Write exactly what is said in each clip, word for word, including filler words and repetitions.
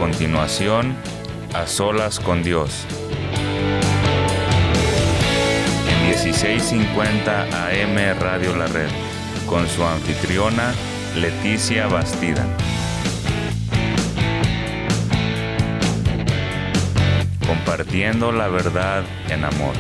continuación, A Solas con Dios. En dieciséis cincuenta A M Radio La Red, con su anfitriona Leticia Bastida. Compartiendo la verdad en amor.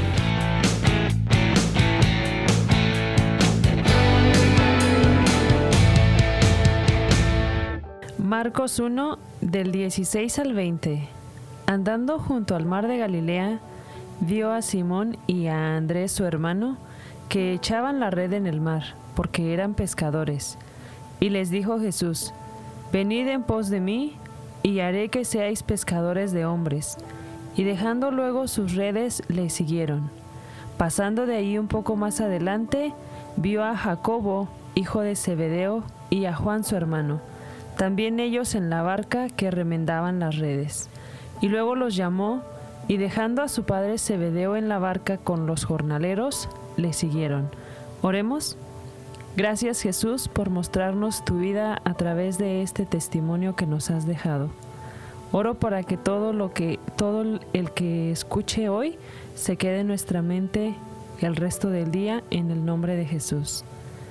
Marcos uno, del dieciséis al veinte. Andando junto al mar de Galilea, vio a Simón y a Andrés su hermano, que echaban la red en el mar, porque eran pescadores. Y les dijo Jesús: Venid en pos de mí, y haré que seáis pescadores de hombres. Y dejando luego sus redes, le siguieron. Pasando de ahí un poco más adelante, vio a Jacobo, hijo de Zebedeo, y a Juan su hermano, también ellos en la barca que remendaban las redes. Y luego los llamó, y dejando a su padre Zebedeo en la barca con los jornaleros, le siguieron. Oremos. Gracias, Jesús, por mostrarnos tu vida a través de este testimonio que nos has dejado. Oro para que todo lo que todo el que escuche hoy se quede en nuestra mente el resto del día, en el nombre de Jesús.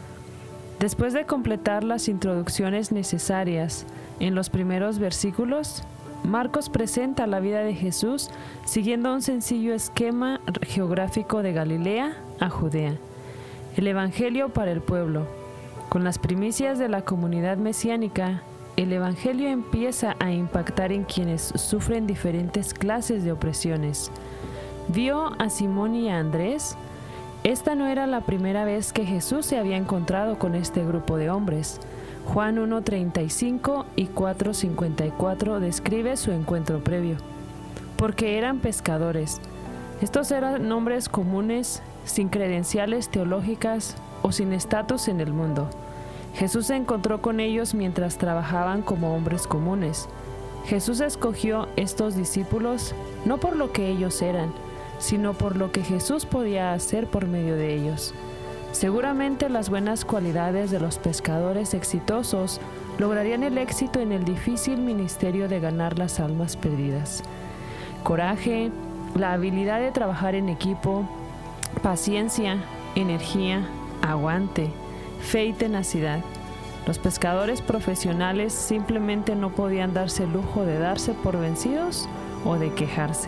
Después de completar las introducciones necesarias en los primeros versículos, Marcos presenta la vida de Jesús siguiendo un sencillo esquema geográfico de Galilea a Judea. El Evangelio para el pueblo. Con las primicias de la comunidad mesiánica, el Evangelio empieza a impactar en quienes sufren diferentes clases de opresiones. ¿Vio a Simón y a Andrés? Esta no era la primera vez que Jesús se había encontrado con este grupo de hombres. Juan uno treinta y cinco y cuatro cincuenta y cuatro describe su encuentro previo. Porque eran pescadores. Estos eran hombres comunes, sin credenciales teológicas o sin estatus en el mundo. Jesús se encontró con ellos mientras trabajaban como hombres comunes. Jesús escogió estos discípulos no por lo que ellos eran, sino por lo que Jesús podía hacer por medio de ellos. Seguramente las buenas cualidades de los pescadores exitosos lograrían el éxito en el difícil ministerio de ganar las almas perdidas. Coraje, la habilidad de trabajar en equipo, paciencia, energía, aguante, fe y tenacidad. Los pescadores profesionales simplemente no podían darse el lujo de darse por vencidos o de quejarse.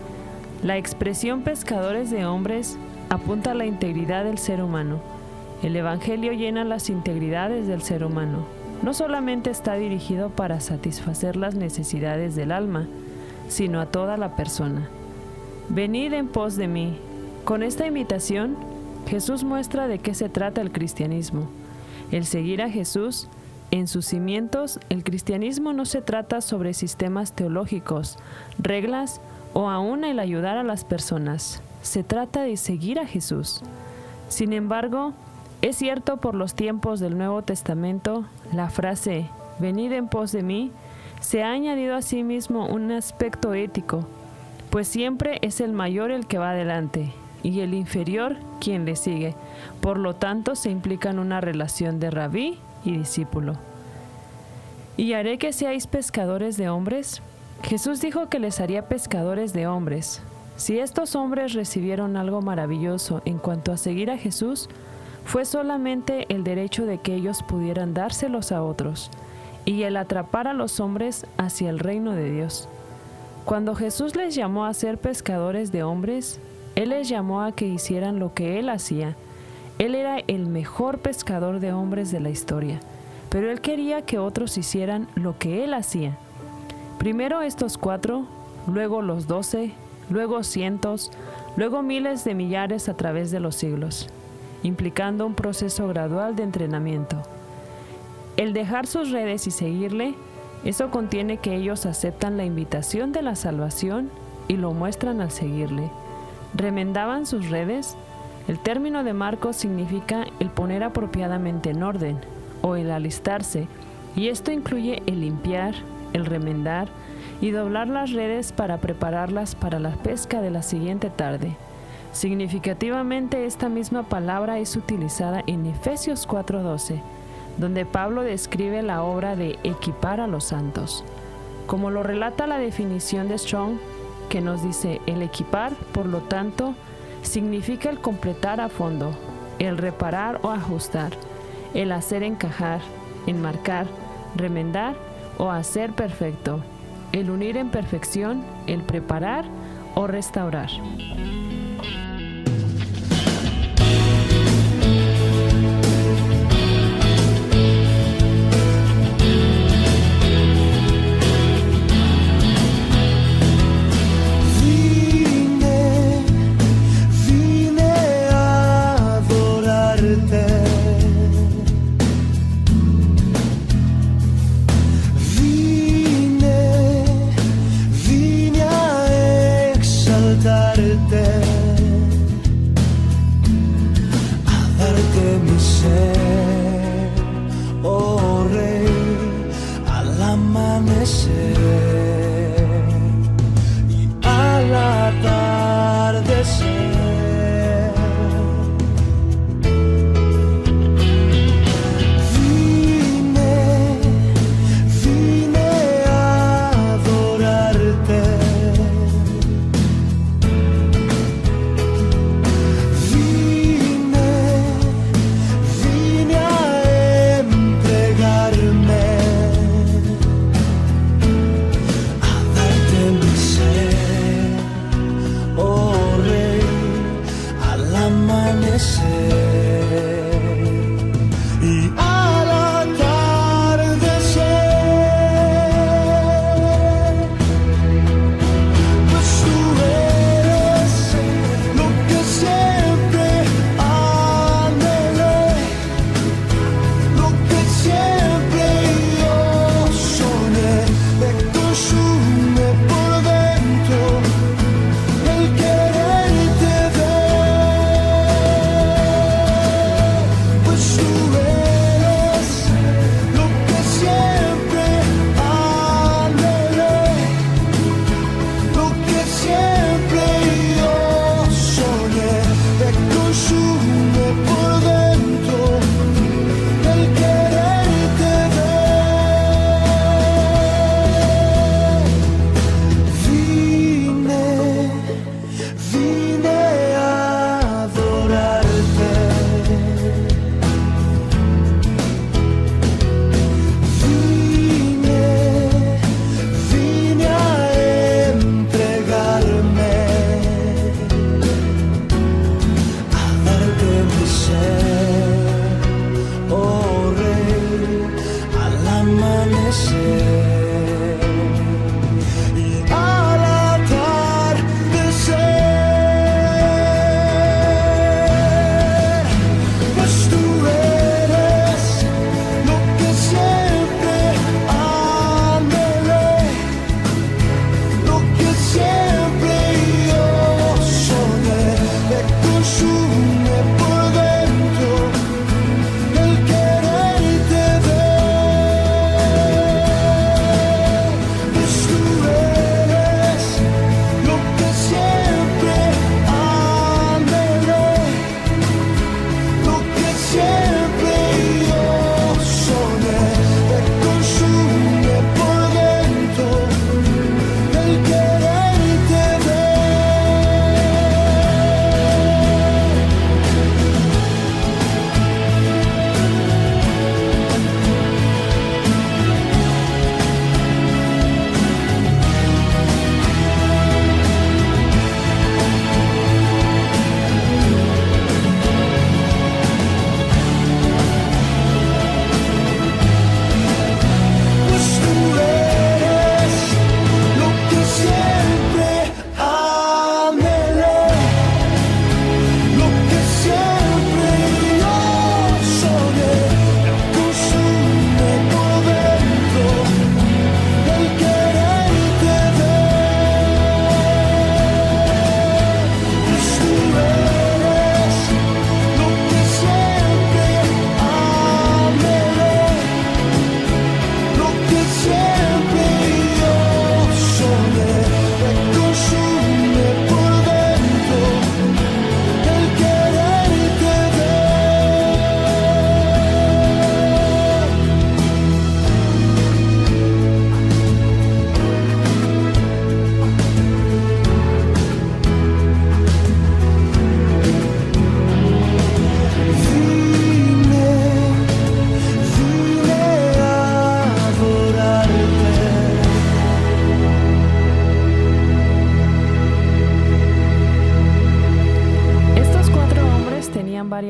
La expresión pescadores de hombres apunta a la integridad del ser humano. El Evangelio llena las integridades del ser humano. No solamente está dirigido para satisfacer las necesidades del alma, sino a toda la persona. Venid en pos de mí. Con esta invitación, Jesús muestra de qué se trata el cristianismo. El seguir a Jesús, en sus cimientos, el cristianismo no se trata sobre sistemas teológicos, reglas o aún el ayudar a las personas. Se trata de seguir a Jesús. Sin embargo, es cierto por los tiempos del Nuevo Testamento, la frase «venid en pos de mí» se ha añadido a sí mismo un aspecto ético, pues siempre es el mayor el que va adelante y el inferior quien le sigue. Por lo tanto, se implica en una relación de rabí y discípulo. ¿Y haré que seáis pescadores de hombres? Jesús dijo que les haría pescadores de hombres. Si estos hombres recibieron algo maravilloso en cuanto a seguir a Jesús, fue solamente el derecho de que ellos pudieran dárselos a otros y el atrapar a los hombres hacia el reino de Dios. Cuando Jesús les llamó a ser pescadores de hombres, Él les llamó a que hicieran lo que Él hacía. Él era el mejor pescador de hombres de la historia, pero Él quería que otros hicieran lo que Él hacía. Primero estos cuatro, luego los doce, luego cientos, luego miles de millares a través de los siglos, implicando un proceso gradual de entrenamiento. El dejar sus redes y seguirle, eso contiene que ellos aceptan la invitación de la salvación y lo muestran al seguirle. ¿Remendaban sus redes? El término de Marcos significa el poner apropiadamente en orden o el alistarse, y esto incluye el limpiar, el remendar y doblar las redes para prepararlas para la pesca de la siguiente tarde. Significativamente, esta misma palabra es utilizada en Efesios cuatro doce, donde Pablo describe la obra de equipar a los santos. como lo relata la definición de Strong, que nos dice: el equipar, por lo tanto, significa el completar a fondo, el reparar o ajustar, el hacer encajar, enmarcar, remendar o hacer perfecto, el unir en perfección, el preparar o restaurar.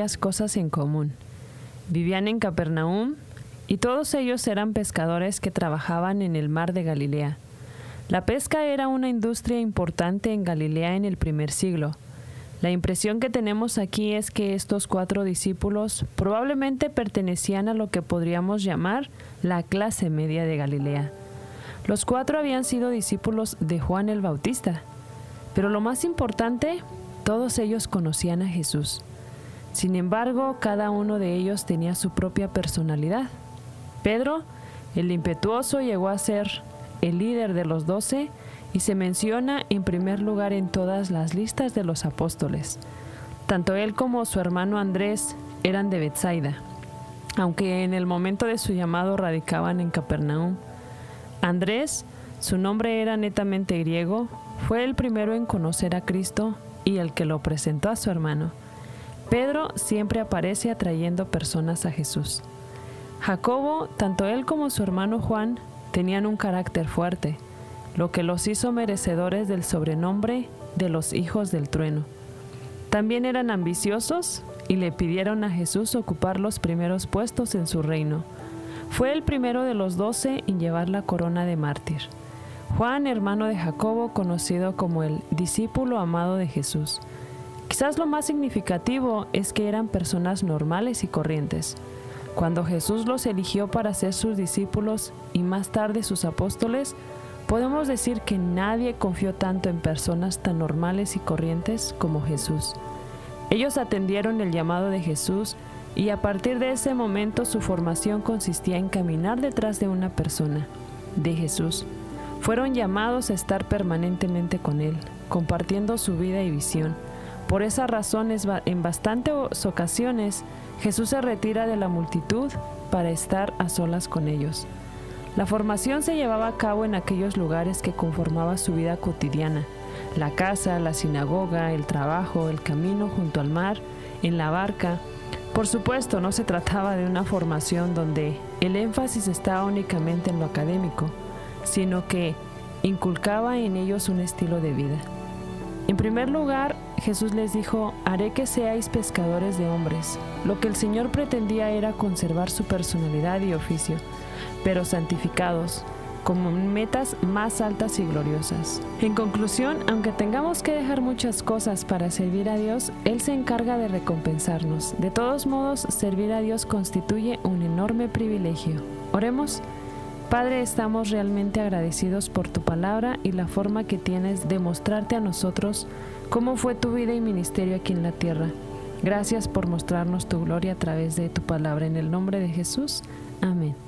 varias cosas en común. Vivían en Capernaum y todos ellos eran pescadores que trabajaban en el mar de Galilea. La pesca era una industria importante en Galilea en el primer siglo. La impresión que tenemos aquí es que estos cuatro discípulos probablemente pertenecían a lo que podríamos llamar la clase media de Galilea. Los cuatro habían sido discípulos de Juan el Bautista, pero lo más importante, todos ellos conocían a Jesús. Sin embargo, cada uno de ellos tenía su propia personalidad. Pedro, el impetuoso, llegó a ser el líder de los doce y se menciona en primer lugar en todas las listas de los apóstoles. Tanto él como su hermano Andrés eran de Betsaida, aunque en el momento de su llamado radicaban en Capernaum. Andrés, su nombre era netamente griego, fue el primero en conocer a Cristo y el que lo presentó a su hermano. Pedro siempre aparece atrayendo personas a Jesús. Jacobo, tanto él como su hermano Juan, tenían un carácter fuerte, lo que los hizo merecedores del sobrenombre de los hijos del trueno. También eran ambiciosos y le pidieron a Jesús ocupar los primeros puestos en su reino. Fue el primero de los doce en llevar la corona de mártir. Juan, hermano de Jacobo, conocido como el discípulo amado de Jesús. Quizás lo más significativo es que eran personas normales y corrientes. Cuando Jesús los eligió para ser sus discípulos y más tarde sus apóstoles, podemos decir que nadie confió tanto en personas tan normales y corrientes como Jesús. Ellos atendieron el llamado de Jesús y a partir de ese momento su formación consistía en caminar detrás de una persona, de Jesús. Fueron llamados a estar permanentemente con Él, compartiendo su vida y visión. Por esa razón, en bastantes ocasiones, Jesús se retira de la multitud para estar a solas con ellos. La formación se llevaba a cabo en aquellos lugares que conformaban su vida cotidiana: la casa, la sinagoga, el trabajo, el camino junto al mar, en la barca. Por supuesto, no se trataba de una formación donde el énfasis estaba únicamente en lo académico, sino que inculcaba en ellos un estilo de vida. En primer lugar, Jesús les dijo: haré que seáis pescadores de hombres. Lo que el Señor pretendía era conservar su personalidad y oficio, pero santificados, como metas más altas y gloriosas. En conclusión, aunque tengamos que dejar muchas cosas para servir a Dios, Él se encarga de recompensarnos. De todos modos, servir a Dios constituye un enorme privilegio. Oremos. Padre, estamos realmente agradecidos por tu palabra y la forma que tienes de mostrarte a nosotros cómo fue tu vida y ministerio aquí en la tierra. Gracias por mostrarnos tu gloria a través de tu palabra. En el nombre de Jesús. Amén.